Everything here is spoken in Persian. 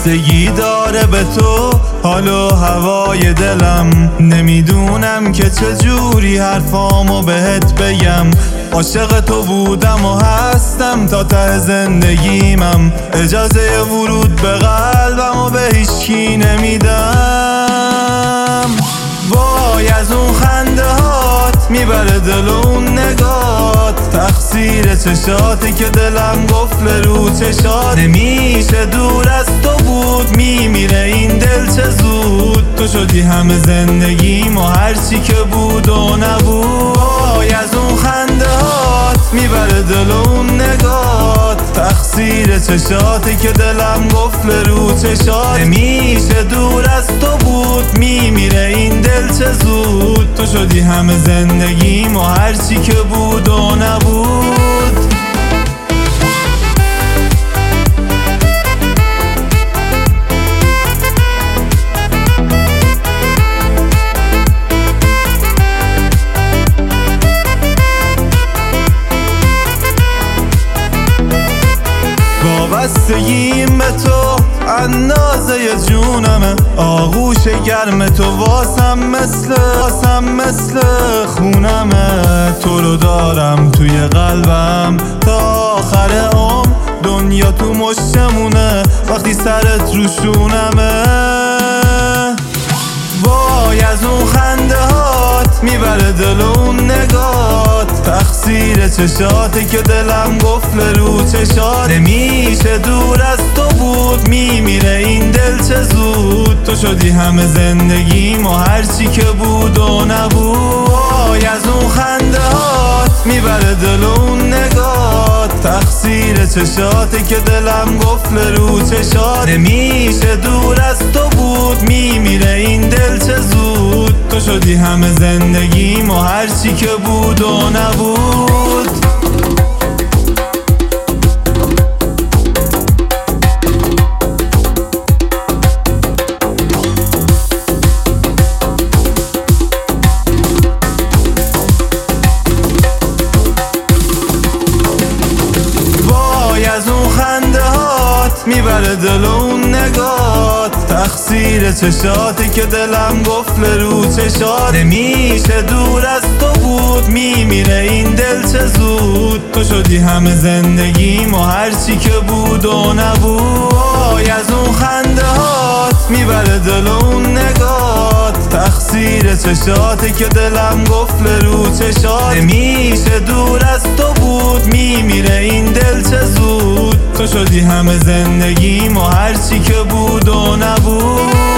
بستگی داره به تو حال و هوای دلم. نمیدونم که چجوری حرفامو بهت بگم. عاشق تو بودم و هستم تا ته زندگیمم. اجازه ورود به قلبم و به هیچکی نمیدم. وای از اون خنده هات میبره دل و اون نگات. تقصیر چشاتی که دلم گفل رو چشات. نمیشه دور از تو بود میمیره این دل چه زود. تو شدی همه زندگیم و هرچی که بود و نبود. وای از اون خنده هات میبره دل و اون نگات. تقصیر چشاتی که دلم گفل رو چشات. نمیشه دور از تو بود میمیره این دل چه زود. تو شدی همه زندگیم و هرچی که بود و نبود. وابستگیم به تو اندازه جونمه. آغوش گرم تو واسم مثل خونمه. تو رو دارم توی قلبم تا آخر عمر. دنیا تو مشتمونه وقتی سرت رو شونمه. وای از اون خنده هات میبره دل و اون نگات. تقصیر چشاتی که دلم گفل رو چشات. نمیشه دور از تو بود میمیره این دل چه زود. تو شدی همه زندگیم و هرچی که بود و نبود. وای از اون خنده هات میبره دل و اون نگات. تقصیر چشاتی که دلم گفل رو چشات. نمیشه دور از تو بود میمیره این دل چه زود. تو شدی همه زندگیم و هرچی که بود و نبود. از اون خنده هات میبره دل و اون نگات. تقصیر چشاتی که دلم گفل رو چشات. نمیشه دور از تو بود میمیره این دل چه زود. تو شدی همه زندگیم و هرچی که بود و نبود. وای از اون خنده هات میبره دل و اون نگات. تقصیر چشاتی که دلم گفل رو چشات. نمیشه دور از تو بود میمیره این دل چه زود. تو شدی همه زندگیم و هرچی که بود و نبود.